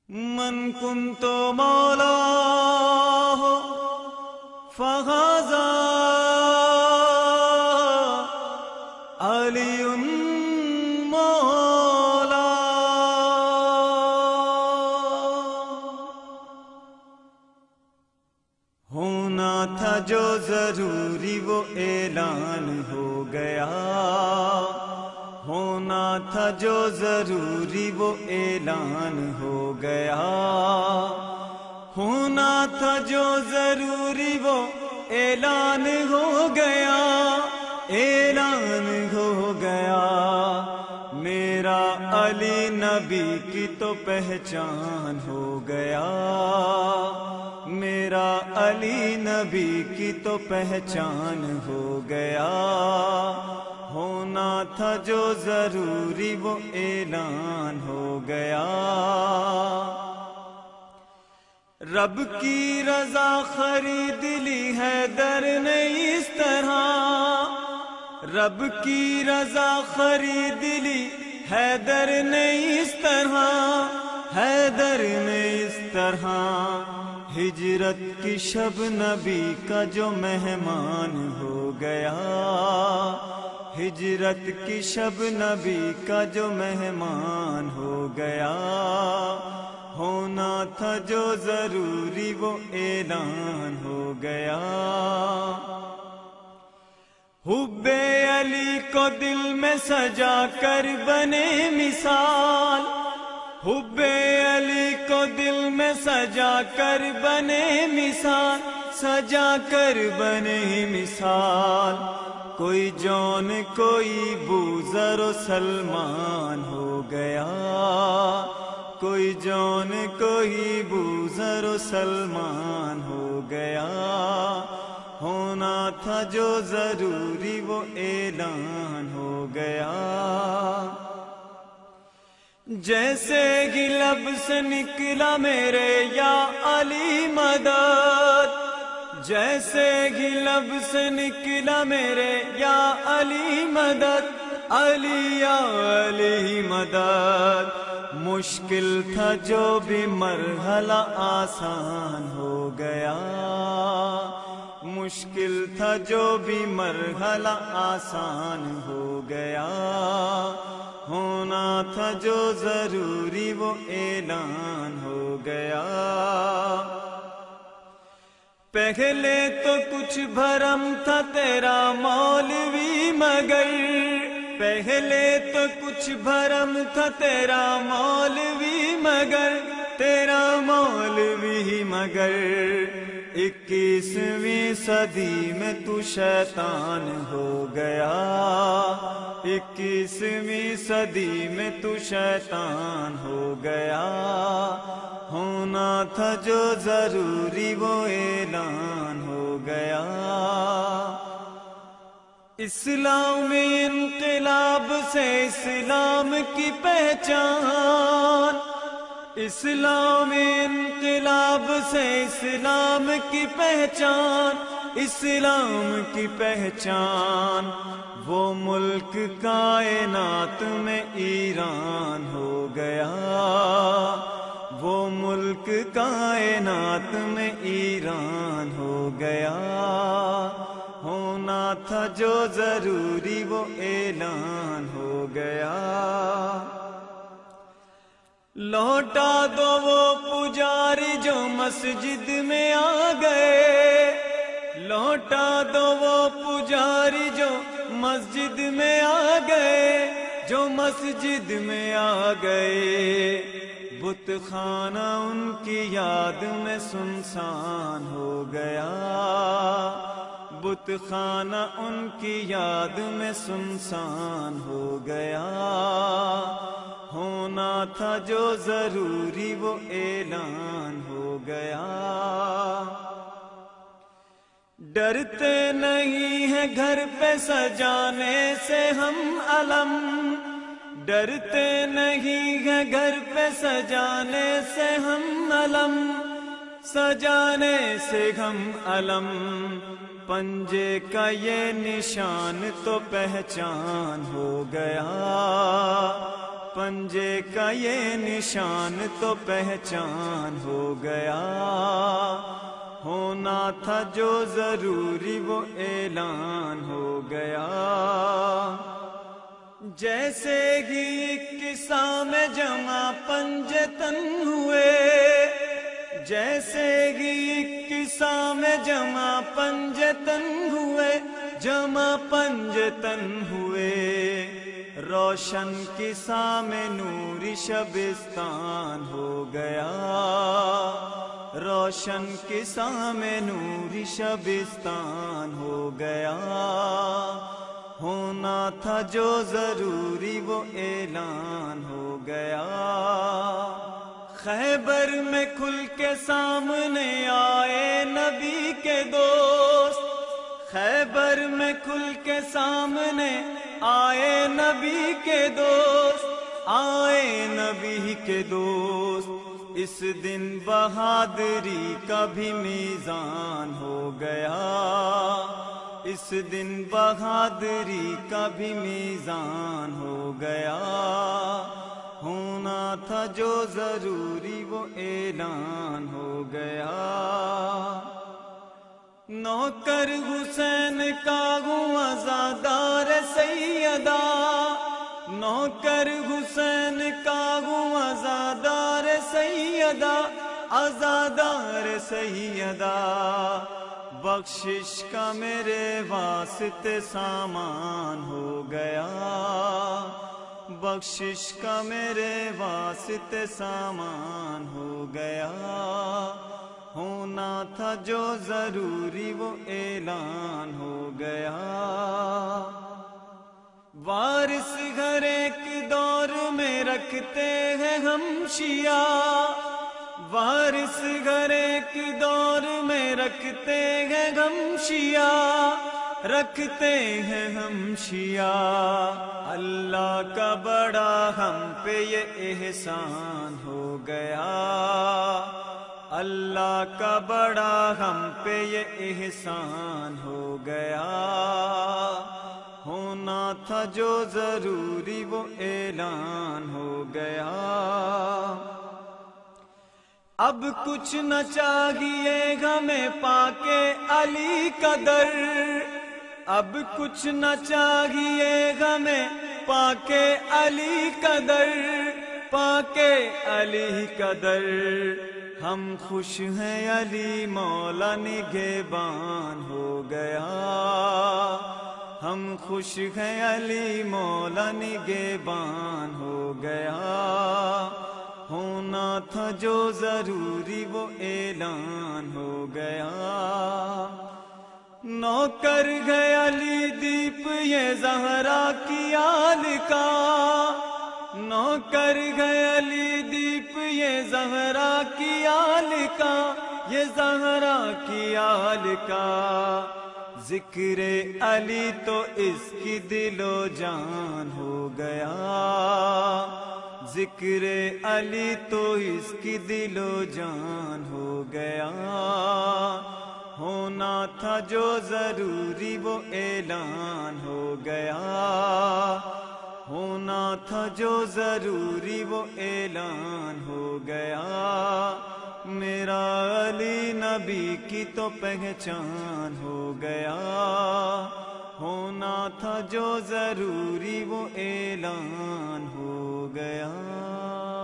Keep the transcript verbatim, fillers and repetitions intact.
من كنت مولاه فهذا علي مولاه. ہونا تھا جو ضروری وہ اعلان ہو گیا، ہونا تھا جو ضروری وہ اعلان ہو گیا، ہونا تھا جو ضروری وہ اعلان ہو گیا، اعلان ہو گیا. میرا علی نبی کی تو پہچان ہو گیا، میرا علی نبی کی تو پہچان ہو گیا. ہونا تھا جو ضروری وہ اعلان ہو گیا. رب کی رضا خرید لی حیدر نے اس طرح، رب کی رضا خرید لی حیدر نے اس طرح، حیدر نے اس طرح. ہجرت کی شب نبی کا جو مہمان ہو گیا، ہجرت کی شب نبی کا جو مہمان ہو گیا. ہونا تھا جو ضروری وہ اعلان ہو گیا. حب علی کو دل میں سجا کر بنے مثال، حب علی کو دل میں سجا کر بنے مثال، سجا کر بنے مثال. کوئی جون کوئی بوذر و سلمان ہو گیا، کوئی جون کوئی بوذر و سلمان ہو گیا. ہونا تھا جو ضروری وہ اعلان ہو گیا. جیسے ہی لب سے نکلا میرے یا علی مدد، جیسے ہی لب سے نکلا میرے یا علی مدد، علی یا علی مدد. مشکل تھا جو بھی مرحلہ آسان ہو گیا، مشکل تھا جو بھی مرحلہ آسان ہو گیا. ہونا تھا جو ضروری وہ اعلان ہو گیا. پہلے تو کچھ بھرم تھا تیرا مولوی مگر، پہلے تو کچھ بھرم تھا تیرا مولوی مگر، تیرا مولوی مگر. اکیسویں صدی میں تو شیطان ہو گیا، اکیسویں صدی میں تو شیطان ہو گیا. ہونا تھا جو ضروری وہ اعلان ہو گیا. اسلام انقلاب سے اسلام کی پہچان، اسلام انقلاب سے اسلام کی پہچان، اسلام کی پہچان. وہ ملک کائنات میں ایران ہو گیا، وہ ملک کائنات میں ایران ہو گیا. ہونا تھا جو ضروری وہ اعلان ہو گیا. لوٹا دو وہ پجاری جو مسجد میں آ گئے، لوٹا دو وہ پجاری جو مسجد میں آ گئے، جو مسجد میں آ گئے. بت خانہ ان کی یاد میں سنسان ہو گیا، بت خانہ ان کی یاد میں سنسان ہو گیا. ہونا تھا جو ضروری وہ اعلان ہو گیا. ڈرتے نہیں ہیں گھر پہ سجانے سے ہم علم، ڈرتے نہیں ہیں گھر پہ سجانے سے ہم علم، سجانے سے ہم علم. پنجے کا یہ نشان تو پہچان ہو گیا، پنجے کا یہ نشان تو پہچان ہو گیا، ہونا تھا جو ضروری وہ اعلان ہو گیا۔ جیسے ہی قصہ میں جمع پنجے تن ہوئے، جیسے ہی قصہ میں جمع پنجے تن ہوئے، جمع پنجے تن ہوئے، روشن قصہ میں نوری شبستان ہو گیا، روشن قصہ میں نوری شبستان ہو گیا، ہونا تھا جو ضروری وہ اعلان ہو گیا۔ خیبر میں کھل کے سامنے آئے نبی کے دوست، خیبر میں کھل کے سامنے آئے نبی کے دوست، آئے نبی کے دوست، اس دن بہادری کا بھی میزان ہو گیا، اس دن بہادری کا بھی میزان ہو گیا، ہونا تھا جو ضروری وہ اعلان ہو گیا۔ نوکر حسین کا ہوں عزادار سیدہ، نوکر حسین کا ہوں عزادار سیدہ، عزادار سیدہ، بخشش کا میرے واسطے سامان ہو گیا، بخشش کا میرے واسطے سامان ہو گیا، ہونا تھا جو ضروری وہ اعلان ہو گیا۔ وارث گھر ایک دور میں رکھتے ہیں ہم شیعہ، وارث گھر ایک دور میں رکھتے ہیں ہم شیعہ، رکھتے ہیں ہم شیعہ، اللہ کا بڑا ہم پہ یہ احسان ہو گیا، اللہ کا بڑا ہم پہ یہ احسان ہو گیا، ہونا تھا جو ضروری وہ اعلان ہو گیا۔ اب کچھ نہ چاہیے ہمیں پاکے علی کا در، اب کچھ نہ چاہیے ہمیں پاکے علی کا در، پاکے علی کا در، ہم خوش ہیں علی مولا نگہبان ہو گیا، ہم خوش ہیں علی مولا نگہبان ہو گیا، ہونا تھا جو ضروری وہ اعلان ہو گیا۔ نوکر گئے علی دیپ یہ زہرا کی آل کا، نوکر گئے علی دیپ یہ زہرا کی آل کا، یہ زہرا کی آل کا، ذکر علی تو اس کی دل و جان ہو گیا، ذکر علی تو اس کی دل و جان ہو گیا، ہونا تھا جو ضروری وہ اعلان ہو گیا، ہونا تھا جو ضروری وہ اعلان ہو گیا، میرا علی نبی کی تو پہچان ہو گیا، ہونا تھا جو ضروری وہ اعلان ہو گیا۔